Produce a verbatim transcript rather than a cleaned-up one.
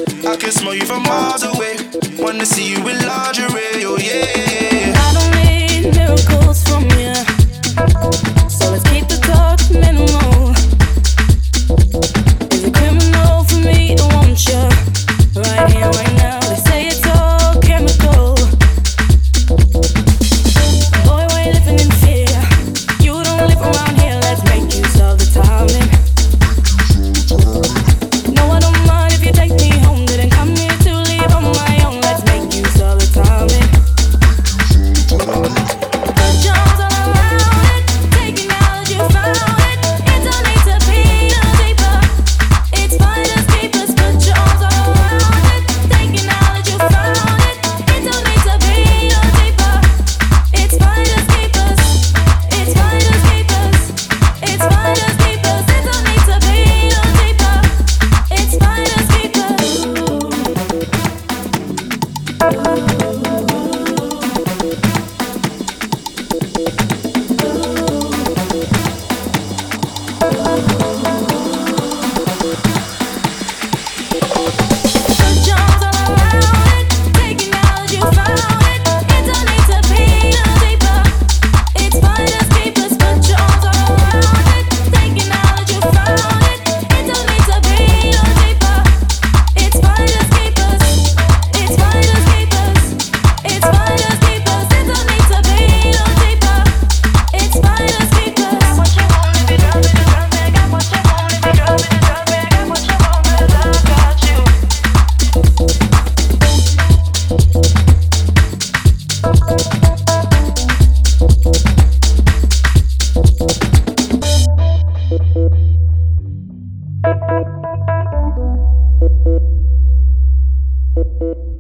I can smell you from miles away. Wanna see you in lingerie, oh yeah. I don't need miracles from you, so let's keep the talk minimal. Is it criminal for me to want you right here, right now? They say it's all chemical. Boy, why you living in fear? You don't live around here, let's make use of the timing. No, I don't mind if you take me home. Didn't come here to leave on my own. Let's make use of the timing. Put your arms all around it, taking out as you found it. It don't need to be no deeper. It's finders keepers. Put your arms all around it, taking out as you found it. It don't need to be no deeper. It's finders keepers. It's finders keepers. It's finders keepers. It don't need to be no deeper. It's finders keepers. Put your arms all around it, taking out as you found it. It don't need to be no deeper. It's finders keepers. Put your arms all around it, taking out as you found it. It don't need to be no deeper. It's finders keepers. It's finders keepers. It's finders keepers. It don't need to be no deeper. It's finders keepers. Got what you want if you drop it, drop it. Got what you want if you drop it, drop it. Got what you want 'cause I got you. Thank you.